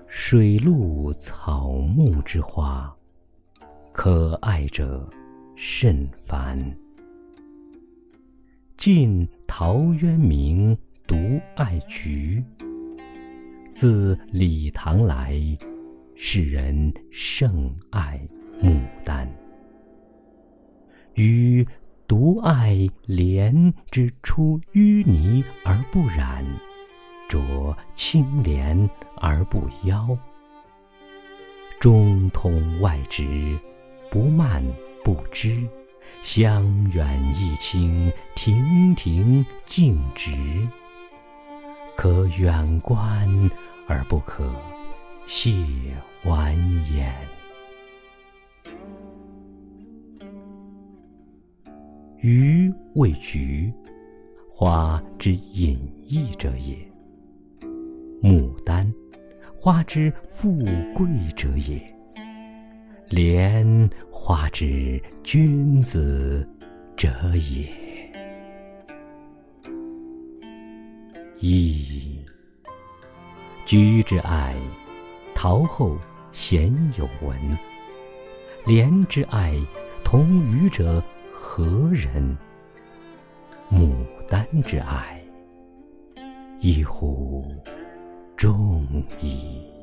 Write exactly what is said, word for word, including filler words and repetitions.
水陆草木之花，可爱者甚蕃。晋陶渊明独爱菊，自李唐来，世人甚爱牡丹。予独爱莲之出淤泥而不染，濯清涟而不妖。中通外直，不蔓不枝，香远益清，亭亭净植。可远观而不可亵玩焉。予谓菊，花之隐逸者也；牡丹，花之富贵者也；莲，花之君子者也。一，菊之爱，陶后鲜有闻。莲之爱，同予者何人？牡丹之爱，一乎众矣。